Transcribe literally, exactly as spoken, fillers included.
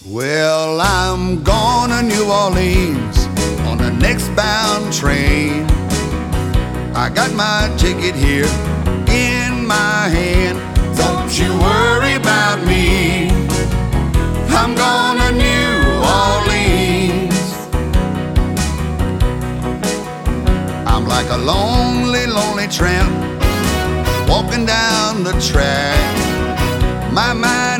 Well, I'm going to New Orleans on the next bound train. I got my ticket here in my hand. Don't you worry about me, I'm going to New Orleans. I'm like a lonely, lonely tramp walking down the track. My mind